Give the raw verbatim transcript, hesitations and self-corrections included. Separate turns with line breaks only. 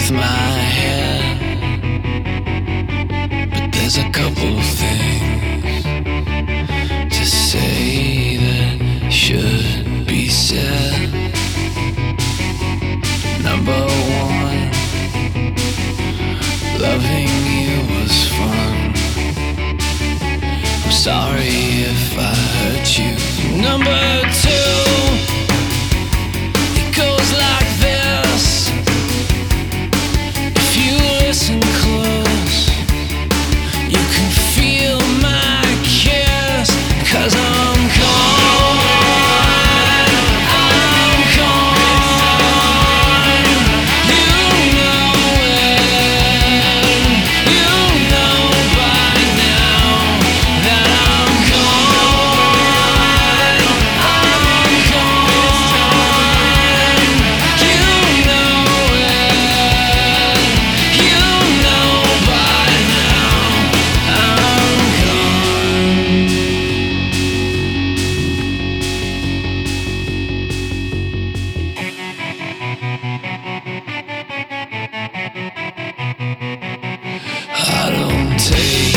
with my head, but there's a couple things to say that should be said. Number one, loving you was fun. I'm sorry if I hurt you. Number two, it goes like this. If you listen close, you can feel my kiss. 'Cause I'm gone, I'm gone. You know it, you know by now that I'm gone, I'm gone. You know it, you know by now I'm gone. I don't take